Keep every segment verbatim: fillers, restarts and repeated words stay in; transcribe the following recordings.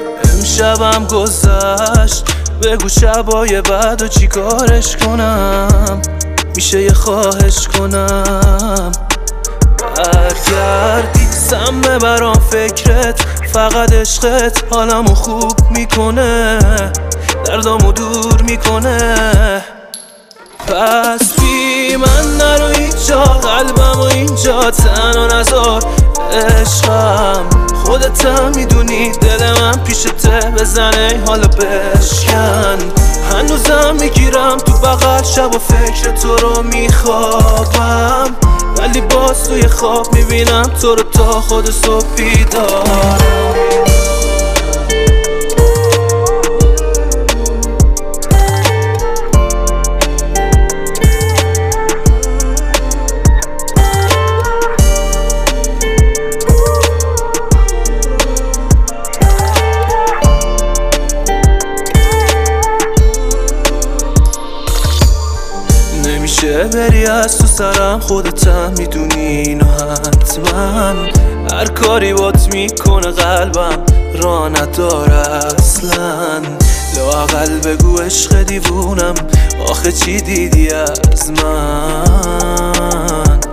امشبم گذشت، بگو شبای بعد و چی کارش کنم. میشه یه خواهش کنم برگردی سمه برام فکرت، فقط عشقت حالمو خوب میکنه، دردامو دور میکنه. پس بی من نرو اینجا، قلبمو اینجا تنها نذار. عشقم خودتم میدونی، دل من پیشته، بزنه حالا بشکن. هنوزم میگیرم تو بغل، شب و فکر تو رو میخوابم، ولی باز توی خواب میبینم تو رو تا خود صبح بیدارم. نمیشه بری از تو سرم، خودتم میدونی اینو حتما. هر کاری بات میکنه قلبم را نداره اصلا. لااقل بگو عشق دیوونم، آخه چی دیدی از من؟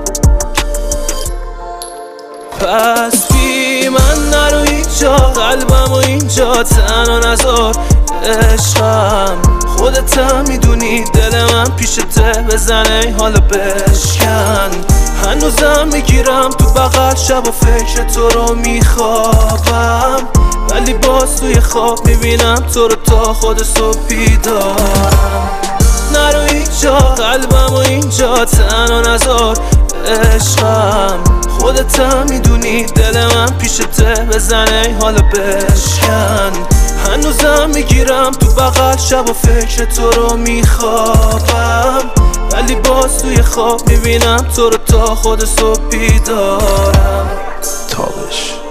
پس بی من نرو اینجا، قلبمو اینجا تنها نذار. عشقم خودتم میدونی، دل من پیشته، بزنه حالا بشکن. هنوزم میگیرم تو بغل، شب و فکر تو رو میخوابم، ولی باز توی خواب میبینم تو رو تا خود صبح بیدارم. نرو اینجا، قلبمو اینجا تنها نذار. عشقم خودتم میدونی، دل من پیشته، بزنه حالا بشکن. هنوزم میگیرم تو بغل، شب و فکر تو رو میخوابم، ولی باز توی خواب میبینم تو رو تا خود صبح بیدارم. تابش